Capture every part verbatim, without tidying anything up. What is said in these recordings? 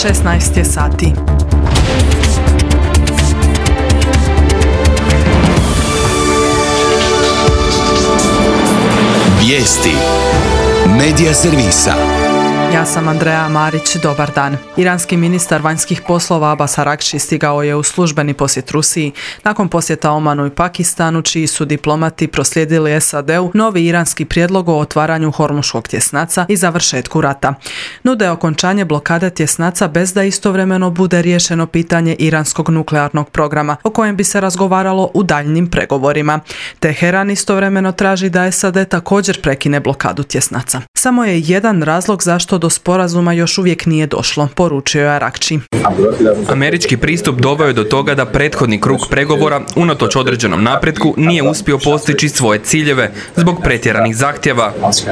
šesnaest je sati. Vijesti Medija servisa. Ja sam Andreja Marić, dobar dan. Iranski ministar vanjskih poslova Abbas Araghči stigao je u službeni posjet Rusiji nakon posjeta Omanu i Pakistanu, čiji su diplomati proslijedili S A D-u novi iranski prijedlog o otvaranju Hormuškog tjesnaca i završetku rata. Nude okončanje blokade tjesnaca bez da istovremeno bude riješeno pitanje iranskog nuklearnog programa, o kojem bi se razgovaralo u daljnjim pregovorima. Teheran istovremeno traži da S A D također prekine blokadu tjesnaca. Samo je jedan razlog zašto do sporazuma još uvijek nije došlo, poručio je Araghči. Američki pristup doveo je do toga da prethodni krug pregovora, unatoč određenom napretku, nije uspio postići svoje ciljeve zbog pretjeranih zahtjeva.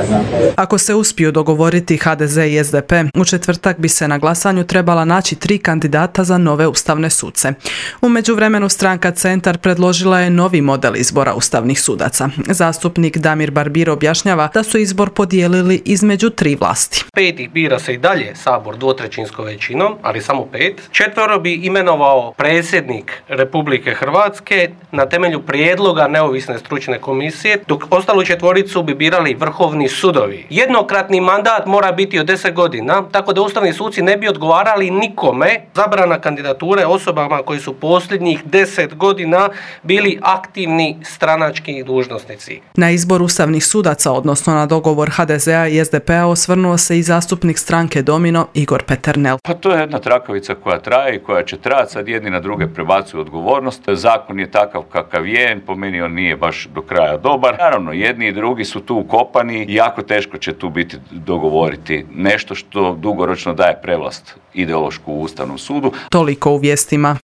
Ako se uspiju dogovoriti H D Z i S D P, u četvrtak bi se na glasanju trebala naći tri kandidata za nove ustavne suce. U međuvremenu stranka Centar predložila je novi model izbora ustavnih sudaca. Zastupnik Damir Barbir objašnjava da su izbor podijelili između tri vlasti. Pet ih bira se i dalje Sabor dvotrećinskom većinom, ali samo pet. Četvero bi imenovao predsjednik Republike Hrvatske na temelju prijedloga neovisne stručne komisije, dok ostalu četvoricu bi birali vrhovni sudovi. Jednokratni mandat mora biti od deset godina, tako da ustavni suci ne bi odgovarali nikome. Zabrana kandidature osobama koji su posljednjih deset godina bili aktivni stranački dužnosnici. Na izbor ustavnih sudaca, odnosno na dogovor H D Z-a i S D P-a, osvrnuo se i zastupnik stranke Domino Igor Peternel. Pa to je jedna trakavica koja traje i koja će trajati, sad jedni na druge prebacuju odgovornost. Zakon je takav kakav je, po meni on nije baš do kraja dobar. Naravno, jedni i drugi su tu ukopani i jako teško će tu biti dogovoriti nešto što dugoročno daje prevlast ideološku u Ustavnom sudu. Toliko u vijestima.